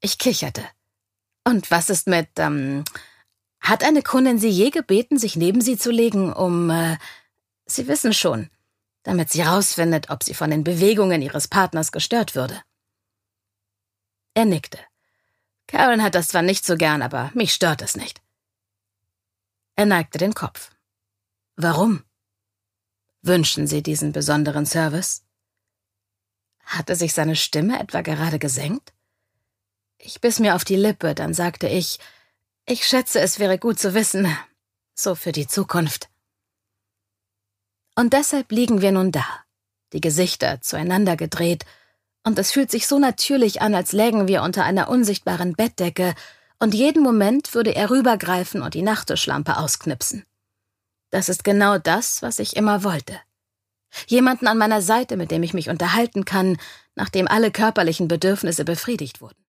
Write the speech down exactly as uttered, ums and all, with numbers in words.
Ich kicherte. Und was ist mit, ähm, hat eine Kundin Sie je gebeten, sich neben Sie zu legen, um, äh, Sie wissen schon, damit sie rausfindet, ob sie von den Bewegungen ihres Partners gestört würde? Er nickte. Karen hat das zwar nicht so gern, aber mich stört es nicht. Er neigte den Kopf. Warum? Wünschen Sie diesen besonderen Service? Hatte sich seine Stimme etwa gerade gesenkt? Ich biss mir auf die Lippe, dann sagte ich, ich schätze, es wäre gut zu wissen, so für die Zukunft. Und deshalb liegen wir nun da, die Gesichter zueinander gedreht, und es fühlt sich so natürlich an, als lägen wir unter einer unsichtbaren Bettdecke, und jeden Moment würde er rübergreifen und die Nachttischlampe ausknipsen. Das ist genau das, was ich immer wollte. Jemanden an meiner Seite, mit dem ich mich unterhalten kann, nachdem alle körperlichen Bedürfnisse befriedigt wurden.